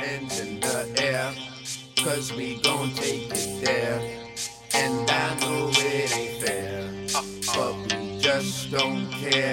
hands in the air, cause we gon' take it there. And I know it ain't fair, but we just don't care.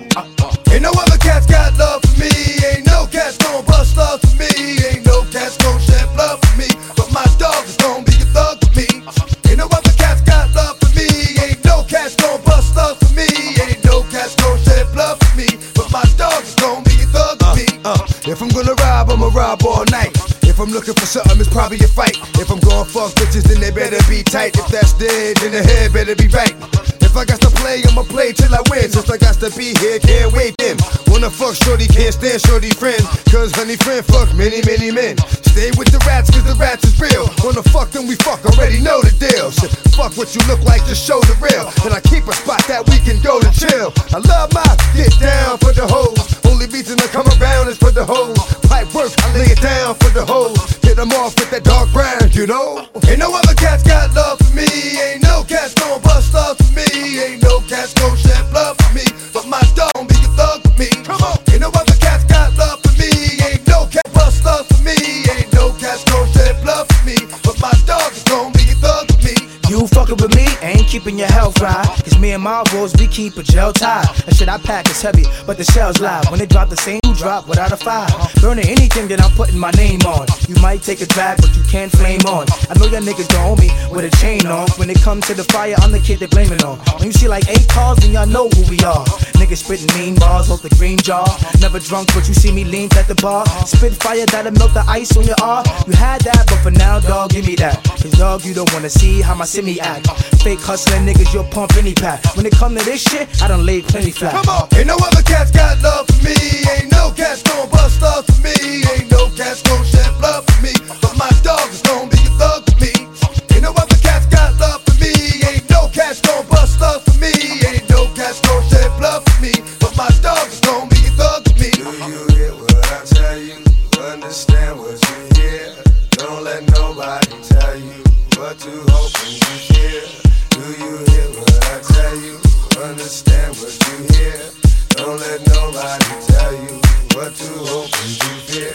Ain't no other cats got love for me. Ain't no cats gon' bust love for me. Ain't no cats gon' shed blood for me. But my dog is gon' be a thug for me. Ain't no other cats got love for me. Ain't no cats gon' bust love for me. Ain't no cats gon' shed blood for me. But my dog is gon' be a thug for me. If I'm gonna rob, I'ma rob all night. If I'm looking for something, it's probably a fight. If I'm going fuck bitches, then they better be tight. If that's dead, then the head better be right. If I got to play, I'ma play till I win. Since I got to be here, can't wait then. Wanna fuck shorty, can't stand shorty friend. Cause honey friend fuck many, many men. Stay with the rats, cause the rats is real. Wanna fuck, then we fuck, already know the deal. Shit, fuck what you look like, just show the real. And I keep a spot that we can go to chill. I love my get down for the hoes. Only reason I come around is for the hoes. Pipe work, I lay it down for the hoes. Hit them off with that dark brown, you know. Ain't no other cats got love for me. Ain't no cats gon' bust love for me. Ain't no cats gon' shed blood for me. But my dog gon' be a thug for me. Come on. Ain't no other cats got love for me. Ain't no cat bust love for me. Ain't no cats gon' shed blood for me. But my dog is gon' be a thug for me. You fucking with me, ain't keeping your health right. Cause me and my boys, we keep a gel tie. The shit I pack is heavy, but the shell's live. When they drop the same, you drop without a fire. Burning anything that I'm putting my name on. You might take a drag, but you can't flame on. I know your niggas don't own me with a chain on. When it comes to the fire, I'm the kid they blaming on. When you see like 8 cars, then y'all know who we are. Niggas spitting mean bars off the green jar. Never drunk, but you see me lean at the bar. Spit fire that'll melt the ice on your arm. You had that, but for now, dog, give me that. Cause dog, you don't wanna see how my simi act. Fake hustling niggas, you'll pump any pack. When it come to this shit, I done laid plenty flat. Come on. Ain't no other cats got love for me. Ain't no cats gon' bust love for me. Ain't no cats gon' shed blood for me. But my dog is gon' be a thug for me. Ain't no other cats got love for me. Ain't no cats gon' bust love for me. Ain't no cats gon' shed blood for me. But my dog is gon' be a thug for me. Do you hear what I tell you? Understand what you hear. Don't let nobody tell you what to hope when you hear. Do you hear what I tell you? Understand what you hear. Don't let nobody tell you what to hope when you fear.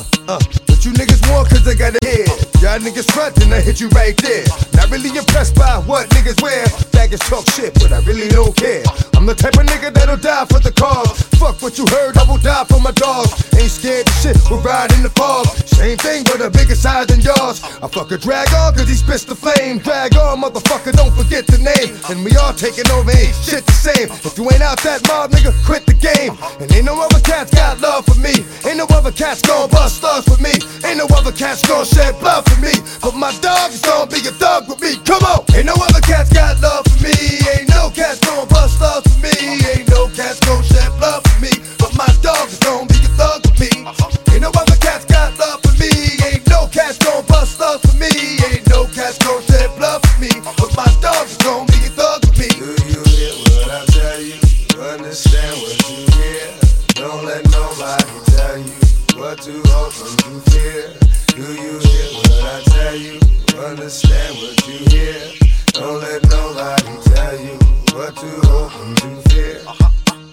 What you niggas want, cause I got a head. Y'all niggas front, then I hit you right there. Not really impressed by what niggas wear. Faggots talk shit, but I really don't care. I'm the type of nigga that'll die for the cause. Fuck what you heard, I will die for my dogs. Ain't scared of shit, we'll ride in the fog. Same thing, but a bigger size than yours. I fuck a drag on, cause he spits the flame. Drag on, motherfucker, don't forget the name. And we all taking over, ain't shit the same. If you ain't out that mob, nigga, quit the game. And ain't no other cats got love for me. Ain't no other cats gon' bust slugs for me. Ain't no other cats gon' shed blood for me. But my dog is gon' be a thug with me. Come on. Ain't no other cats got love for me. Ain't no cats gon' bust slugs for me. Ain't no cats gon' shed blood for me. But my dog is gon' be a thug with me. Ain't no other cats got love for me. Ain't no cats gon' bust slugs for me. Ain't no cats gon' shed blood for me. But my dog is gon' be a thug with me. Do you hear what I tell you? Understand what you hear. Don't let nobody tell you what to hope when you fear. Do you hear what I tell you? Understand what you hear. Don't let nobody tell you what to hope when you fear.